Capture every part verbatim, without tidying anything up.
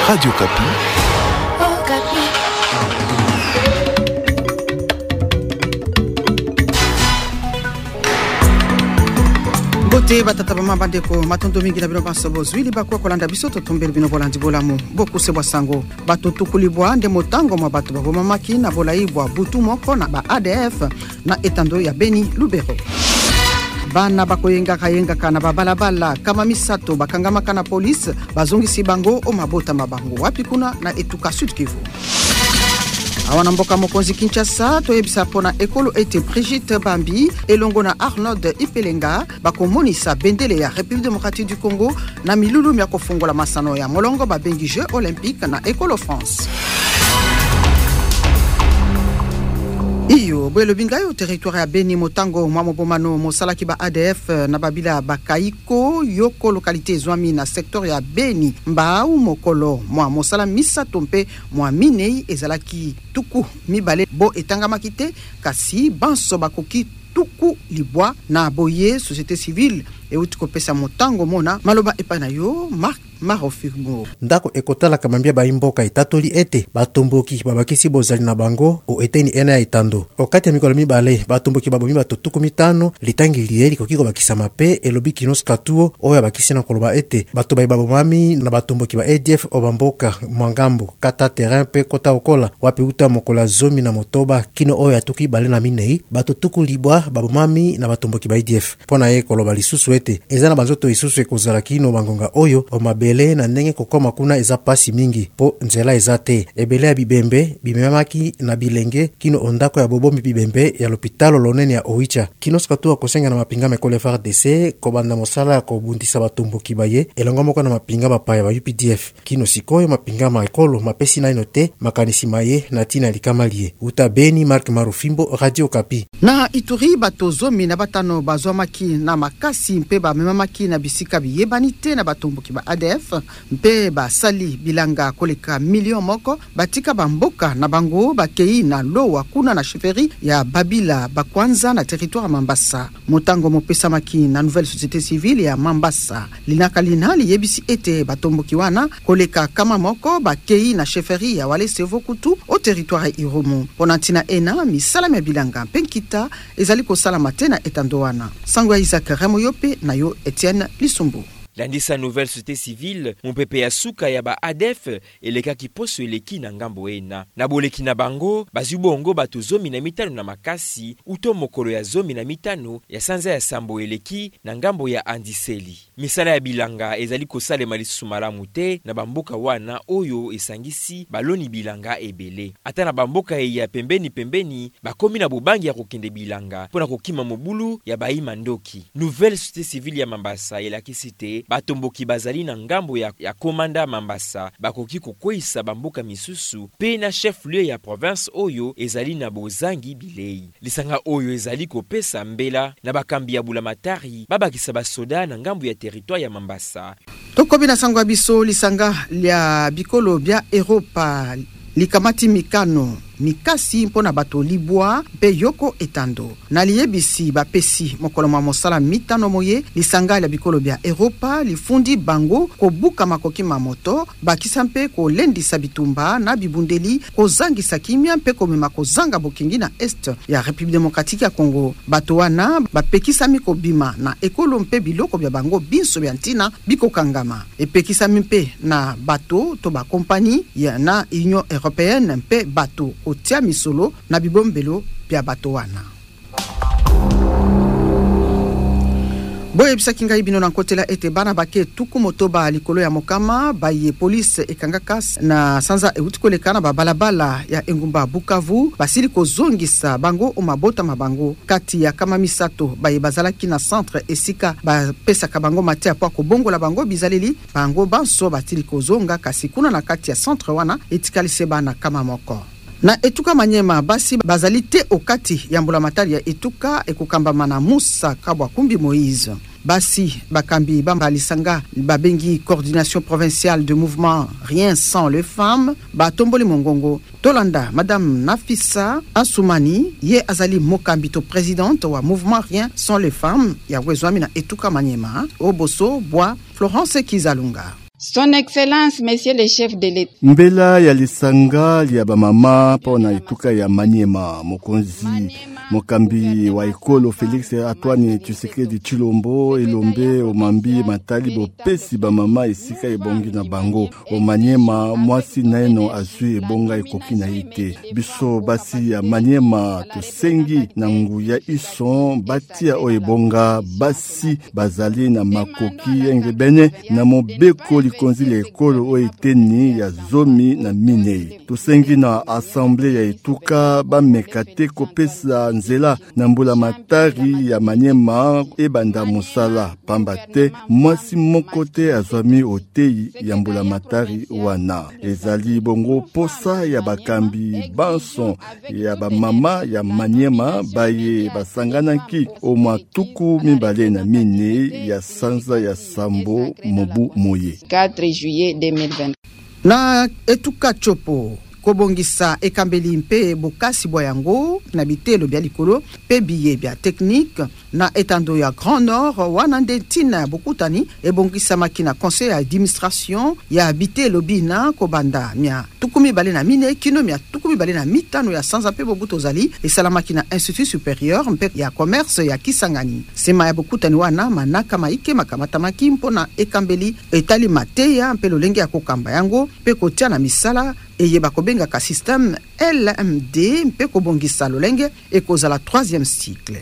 Radio Kapi. Oh, Kapi. Bote batata mabandeko matondo mingi na bino basobo zwili bakwa kolanda bisoto tombele bino bolandi bolamu boku se bwasango bato tukulibwa nde motango mwa bato baboma maki na bolaibwa butu moko na ba A D F na etando ya Beni Lubero. Bana bakoyenga kayenga kana babalabala kama misato bakangamaka na police bazongisi bango o mabota mabango wapi kuna na etuka Sud Kivu. Awana mboka mokonzi Kinshasa toyebisa pona ekolo ete Brigitte Bambi elongo na Arnold Ipelenga bakomonisa bendele ya République démocratique du Congo na milulu mya kofungola masano ya molongo babengi Jeux olympiques na ekolo France. Iyo bwelo bingayo territoire ya Beni Motango mwa mobomano mosalaki ba A D F na babila bakaiko yoko localité zwami na secteur ya Beni mbau mokolo mwa mosala misato mpe mwa minei ezalaki tuku mibale bo etanga makite kasi banso bakoki tuku libwa na boye société civile e utiko pesa motango mona maloba epana yo Marc Marofirmo ndako ekotala kamambia ba imboka itatoli ete batomboki babakisi bozali na bango o eteni ena ya itando okati ya mikolo mibale batomboki babomi batotuku mitano litangi lieli kokiko bakisa mape elobi kinos katuo oya bakisi na koloba ete bato bai babomami na batomboki ba A D F o bamboka mwangambo kata terrain pe kota okola wapi uta mokola zomi na motoba kino oya tuki bale na minei batotuku libwa babomami na batomboki ba A D F pona ye koloba lisusu ete ezana bazoto isusu ekozala kino bangonga oyo o mabe Ebele na ndenge kokoma kuna eza pasi mingi po nzela eza te ebele ya bibembe bimemaki na bilenge kino ondako ya bobombi bibembe ya lopitalo lonene ya Oicha kino skatu akosenga na mapinga mekole F R D C kobanda mosala ya kobundisa batomboki baye elongo moko na mapinga bapaya ba U P D F kino sikoyo mapinga ma ekolo mapesi na inote makanisi maye na tina likamalie uta Beni Marc Marofimbo Radio Kapi. Na Ituri batozomi na batano bazomaki na makasi mpe ba memamaki na bisika biyebanite na batomboki ba A D F mpe basali bilanga koleka million moko batika bamboka na bango bakei na lowa kuna na chefferie ya Babila bakwanza na territoire Mambasa motango mopesa maki na nouvelle société civile ya Mambasa linaka linali yebisi ete batomboki wana koleka kama moko bakei na chefferie ya Wale Sevo Kutu au territoire Irumu ponantina ena misala me bilanga penkita ezali ko sala matena etandoana sangwa Isaac Ramoyope na yo Etienne Lisumbu. Landisa nouvelle société civile mopepe ya suka ya ba A D F eleka kiposo eleki na ngambo ena na boleki na bango bazibongo bato zomi na mitano na makasi uto mokolo ya zomi na mitano ya sanza ya sambo eleki na ngambo ya Andiseli misala ya bilanga ezali kosale malisusu malamu te na bamboka wana oyo esangisi baloni bilanga ebele ata na bamboka ya pembeni pembeni bakomi na bobangi ya kokende bilanga pona kokima mobulu ya baima ndoki nouvelle société civile ya Mambasa elakisi te batomboki bazali na ngambo ya, ya komanda Mambasa bakoki kokwisa bamboka misusu pe na chef lieu ya province oyo ezali na bozangi bilei lisanga oyo ezali kopesa mbela na bakambi ya bulamatari babakisa basoda na ngambo ya territoire ya Mambasa tokobi na sangwa biso lisanga lya bikolo bya Europa likamati mikano mikasi mpona bato libwa pe yoko etando na liyebisi bapesi mokolo mwa mosala mitano moye lisanga la bikolo bya Europa lifundi bango kobuka makoki mamoto bakisa mpe ko lendisa bitumba na bibundeli kozangisa kimia mpe komema kozanga bokingi na est ya République démocratique ya Congo bato wana bapekisa miko bima na ekolo mpe biloko bya bango binso bya ntina biko kangama epekisa mpe na bato to ba compagnie ya na Union européenne mpe bato otia misolo na bibombelo bya bato wana. Boye bisaki ngai bino na kotela ete bana bake tuku motoba likolo ya mokama baye police ekangakas na sanza eutikoleka na babalabala ya engumba Bukavu basili kozongisa bango o mabota mabango kati ya kama misato baye bazalaki na centre esika ba pesa kabango matia kwa kobongola bango bizaleli bango banso batili kozonga kasi kuna na kati ya centre wana etikalise bana kama moko na etuka Manyema basi bazalite okati ya mbulamatari ya etuka ekukamba na Musa Kabwa Kumbi Moïse basi bakambi bambalisanga babengi coordination provinciale de mouvement rien sans les femmes batomboli mongongo tolanda madame Nafisa Asumani ye azali mokambito présidente wa mouvement rien sans les femmes ya wezwami na etuka Manyema oboso bwa Florence Kizalunga. Son Excellence, Monsieur le chef de l'État. Mbela ya lisanga ya bamama pona ituka ya Maniema, mokonzi mokambi wa ekolo Felix Antoine Tshisekedi Tshilombo elombe omambi matali bopesi bamama esika ebongi na bango. O Maniema mwasi naeno azwi ebonga ekoki na ite. Biso basi ya Maniema tosengi na nguya ison batia o ebonga basi bazali na makoki engebene na mobeko likonzi le ekolo o eteni ya zomi na minei. Tosengi na assemblée ya etuka bamekate kopesa nzela na mbula matari ya Maniema ebanda musala pamba te mwasi moko te azwami otei ya mbula matari wana. Ezali bongo posa ya bakambi banson ya bamama ya Maniema baye basanganaki o matuku mibale na mine ya sanza ya sambo mobu moye. quatre juillet deux mille vingt. Na etuka chopo kobongisa ekambeli mpe bokasi bwa yango na bitelo bya likolo pe biye bya technique na etando ya Grand Nord wana ndetina bokutani ebongisa makina conseil administration ya bitelo bina kobanda mia tukumi bale na mine kino mia tukumi bale na mitano ya sanza pe bobuto zali esala makina institut supérieur mpe ya commerce ya Kisangani. Sema ya bokutani wana manaka maike makamata makimpo na ekambeli etali mateya mpe lolenge ya kokamba yango pe kotia na misala eye bakobenga ka système L M D mpe kobongisa lolenge ekozala troisième cycle.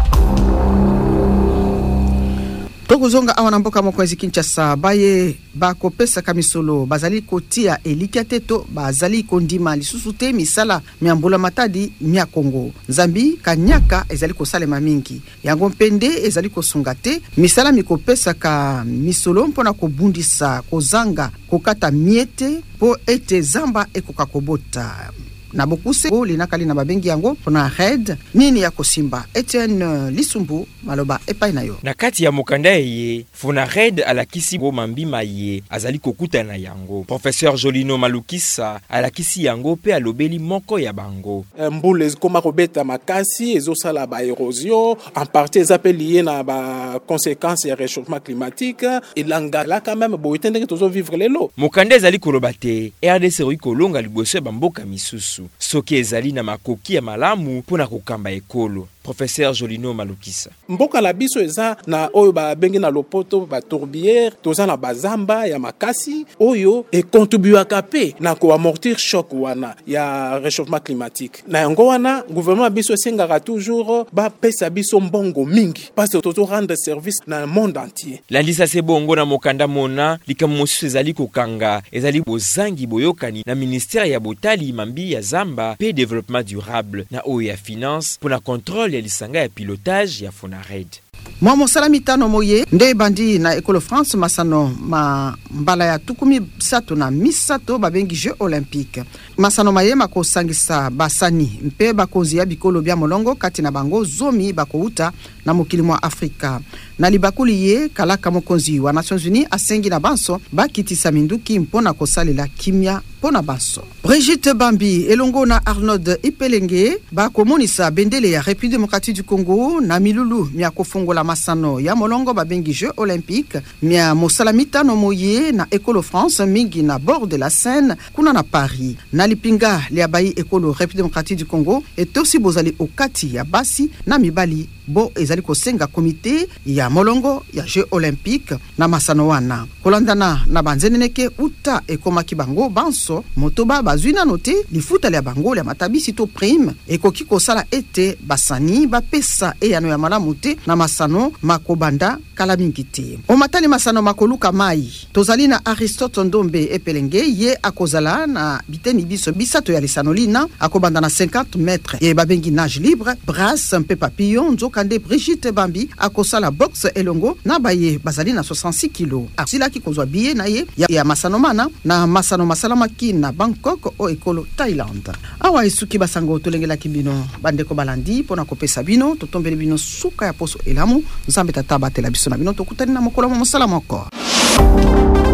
Tokozonga awana mboka mokonzi Kinshasa baye bakopesa kamisolo bazali kotia elikateto bazali kondima lisusu te misala miambula matadi mia Kongo. Nzambi kanyaka ezali kosalema mingi yango mpende ezali kosunga te misala mikopesa ka misolo mpona kobundisa kozanga kokata miete po ete zamba ekoka kobota na bokuse o linakali na babengi yango pona red nini ya kosimba. Etienne Lisumbu maloba epai na yo. Na kati ya mokanda ye Fona Red alakisi bo mambima ye azali kokuta na yango. Professeur Jolino Malukisa alakisi yango pe alobeli moko ya bango. Mbule ezikoma kobeta makasi ezosala ba érosion en partie ezapeli lié na ba conséquences ya réchauffement climatique elanga la quand même bo etendeke tozo vivre lelo. Mokanda ezali koloba te R D C ro kolonga liboso ba mboka misusu. Soki ezali na makoki ya malamu pona kokamba ekolo. Professeur Jolino Malukisa. Mboka la biso eza na oyo ba bengi na lopoto ba tourbière toza na bazamba ya makasi oyo e contribuer kape na ko amortir choc wana ya réchauffement climatique. Na yango wana gouvernement biso sengaka toujours ba pesa biso mbongo mingi parce que toto rendre service na monde entier. La lisa se bongo na mokanda mona likamosu ezali kokanga ezali bozangi boyokani na ministère ya botali mambi ya zamba pe développement durable na oyo ya finance pona contrôle ya lisanga ya pilotage ya Fona Red. Mwa mosala mitano moye nde bandi na Ekolo France masano ma mbala ya tukumi sato na misato babengi Jeux Olympiques. Masano maye mako sangisa basani mpe bakozi ya bikolo bya molongo kati na bango zomi bakouta na mokili mwa Afrika. Na libakuli ye kalaka mokonzi wa Nations Unies asengi na banso bakitisa minduki mpona kosalela kimia pona banso. Brigitte Bambi elongo na Arnold Ipelenge bakomonisa bendele ya République démocratique du Congo na milulu mia kofongola masano ya molongo babengi Jeux Olympiques mia mosala mitano moye na Ekolo France mingi na bord de la Seine kuna na Paris. Na lipinga lia bayi Ekolo République démocratique du Congo etosi bozali okati ya basi na mibali bo ezali kosenga komite ya molongo ya Jeux Olympiques na masano wana. Kolandana na banzeneneke uta ekomaki bango banso motoba bazwina note lifuta lia bango lia matabisi to prime ekoki kosala ete basani bapesa eyano ya malamu te na masano makobanda kala mingi te. O matali masano makoluka mai tozali na Aristote Ndombe Epelenge ye akozala na biteni biso bisato ya lisanolina akobanda na cinquante mètres ye babengi nage libre brasse mpe papillon nzokande Brigitte Bambi akosala boxe elongo na baye bazali na soixante-six kilos asilaki kozwa biye na ye ya, ya masano mana na masano masalamaki na Bangkok o Ekolo Thailand. Awa isuki basango tolengelaki bino bandeko balandi pona kopesa bino totombeli bino suka ya poso elamu nzambe tata batela biso na bino tokutani na mokolo mo mosala moko.